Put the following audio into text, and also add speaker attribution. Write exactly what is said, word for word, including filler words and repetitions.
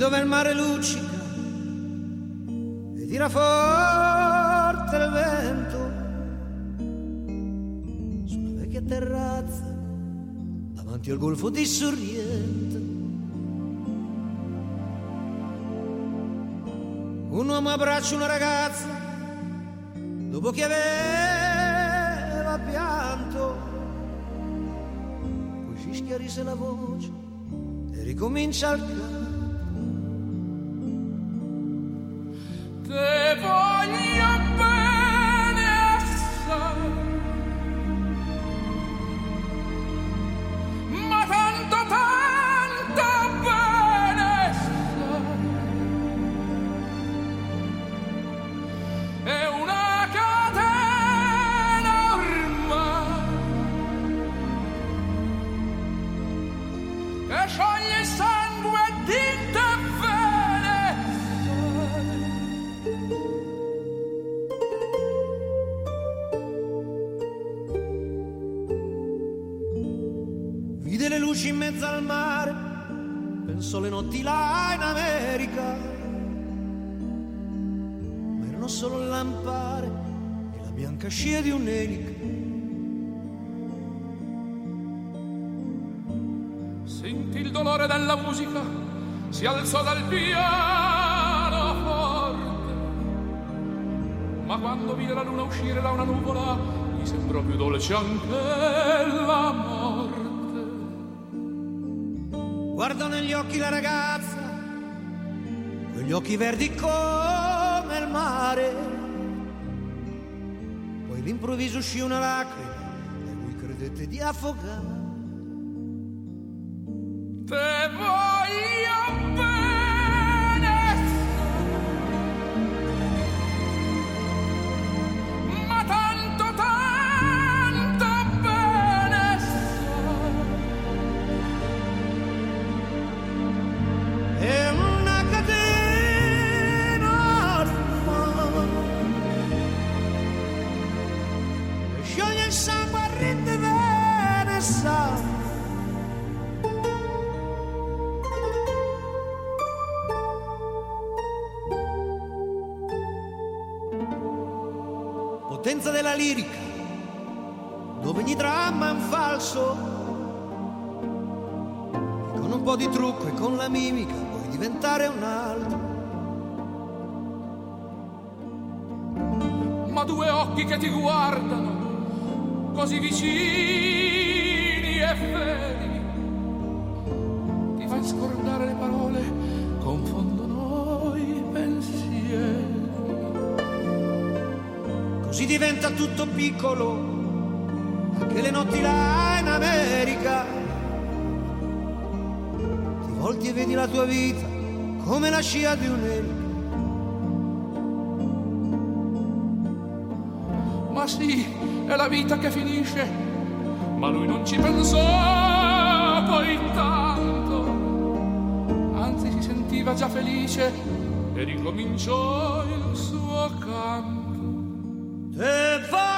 Speaker 1: dove il mare luccica e tira forte il vento, sulla vecchia terrazza davanti al golfo di Sorrento. Un uomo abbraccia una ragazza dopo che aveva pianto, poi si schiarisce la voce e ricomincia il canto.
Speaker 2: Te voglio bene assai, ma tanto tanto bene assai. È una catena ormai che scioglie il sangue di te.
Speaker 1: Vide le luci in mezzo al mare, pensò le notti là in America, ma erano solo il lampare e la bianca scia di un'elica.
Speaker 2: Sentì il dolore della musica, si alzò dal piano forte, ma quando vide la luna uscire da una nuvola gli sembrò più dolce anche la morte.
Speaker 1: Guardò negli occhi la ragazza, quegli occhi verdi come il mare, poi all'improvviso uscì una lacrima e lui credette di affogare.
Speaker 2: Te voglio bene, ma tanto tanto bene sai.
Speaker 1: È una catena ormai che scioglie il sangue e rende bene sai. Potenza della lirica, dove ogni dramma è un falso, e con un po' di trucco e con la mimica puoi diventare un altro.
Speaker 2: Ma due occhi che ti guardano così vicini e feri ti fanno scordare le parole, confondono i pensieri.
Speaker 1: Così diventa tutto piccolo, anche le notti là in America. Ti volti e vedi la tua vita come la scia di un'elica.
Speaker 2: Ma sì, è la vita che finisce, ma lui non ci pensò poi tanto, anzi si sentiva già felice e ricominciò il suo canto.
Speaker 1: Te